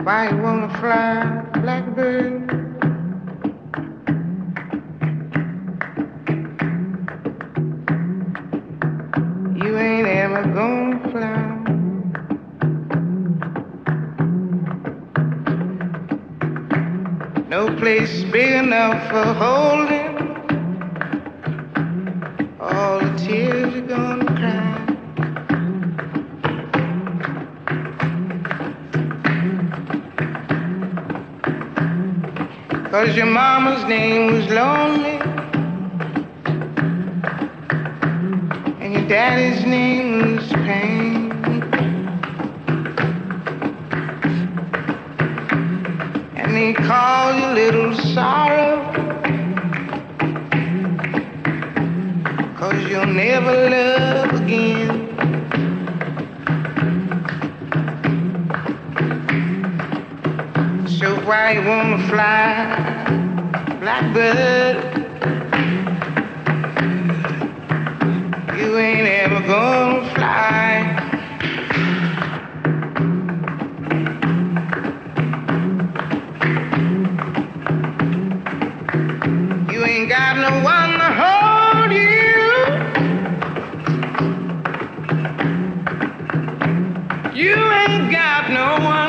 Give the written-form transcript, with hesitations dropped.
Why you wanna fly, blackbird? You ain't ever gonna fly. No place big enough for holding all the tears you're gonna cry. 'Cause your mama's name was lonely and your daddy's name was pain. And they call you little sorrow 'cause you'll never love again. So why you wanna fly, blackbird? You ain't ever gonna fly. You ain't got no one to hold you. You ain't got no one